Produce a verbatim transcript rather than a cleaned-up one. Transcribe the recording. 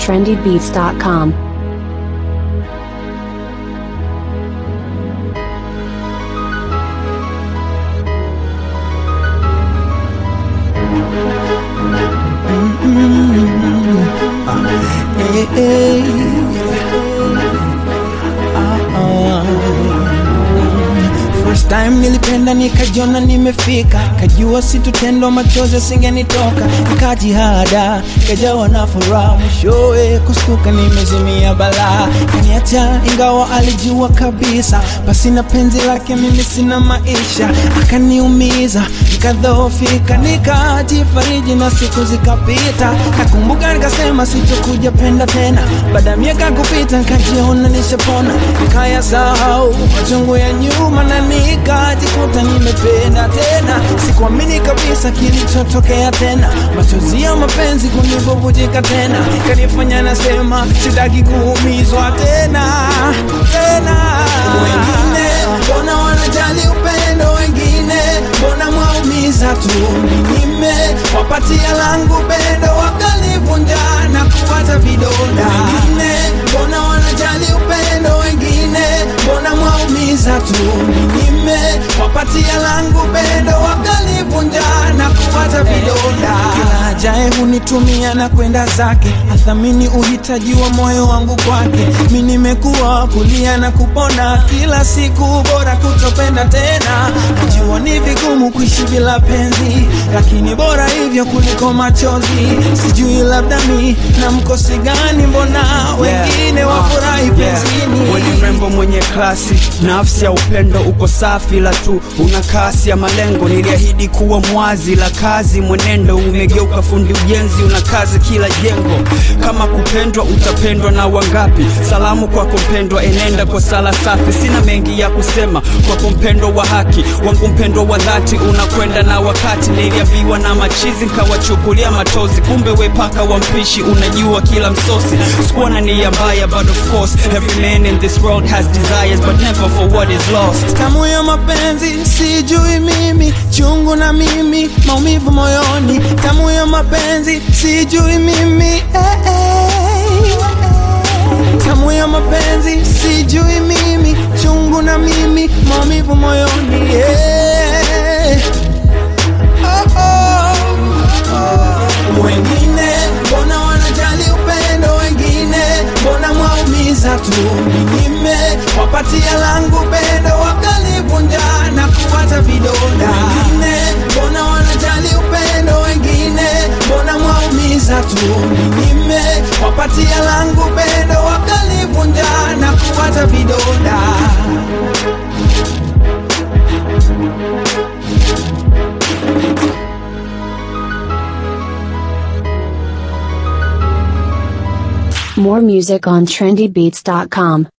trendy beats dot com. Hey, hey. Uh, uh. First time nilipenda nikajiona nimefika, kajua situtendo machozi singenitoka, nikajihada kajawa na furaha, mwishowe kustuka nimezimia balaa, kaniacha ingawa alijua kabisa basi na penzi lake mimi sina maisha, akaniumiza nikadhoofika, nikajifariji na siku zikapita, nakumbuka nikasema sitokuja penda tena, baada ya miaka kupita nikajiona nishapona, nikayasahau machungu ya nyuma na nikajikuta nimependa tena, sikuamini kabisa kilichotokea tena, machozi ya mapenzi kunibubujika tena, kanifanya nasema sitaki kuumizwa tena tena. Wengine mbona wanajali upendo, wengine mbona mwaumiza tu, nime wapatia langu pendo wakalivunja na kuwacha vidonda. Wengine mbona wanajali upendo, wengine mbona mwaumiza tu, nime wapatia langu pendo wakalivunja na kuwacha vidonda. Kila ajaye hunitumia na kwenda zake, athamini uhitaji wa moyo wangu kwake, mimi nimekuwa kulia na kupona, kila siku bora kutopenda tena, najua ni vigumu kuishi bila penzi, lakini bora hivyo kuliko machozi, sijui labda mi na mkosi gani, mbona wengine yeah, wafurahi uh, penzini yeah. Wewe mrembo mwenye klasi, nafsi ya upendo uko safi, la tu una kasi ya malengo, niliahidi kuwa mwazi la kazi mwenendo, umegeuka fundi ujenzi, una kazi kila jengo, kama kupendwa utapendwa na wangapi, salamu kwa kupendwa enenda kwa sala safi, sina mengi ya kusema kwa kumpendo wa haki wangu, mpendo wa dhati unakwenda na wakati, niliambiwa na machizi nikawachukulia matozi, kumbe we paka wa mpishi unajua kila msosi, sikuwa na nia mbaya but of course every man in this world has desires but never for what is lost. Tamu ya mapenzi sijui mimi, chungu na mimi maumivu moyoni, tamu ya mapenzi sijui mimi eh, eh. Tamu ya mapenzi sijui mimi, chungu na mimi maumivu moyoni yeah. Oh, oh, oh. Wengine mbona wanajali upendo, wengine mbona mwaumiza tu, nime wapatia langu pendo wakalivunja na kuwacha vidonda. Wengine mbona wanajali upendo, wengine mbona mwaumiza tu, nime wapatia langu pendo wakalivunja na kuwacha vidonda. More music on trendy beats dot com.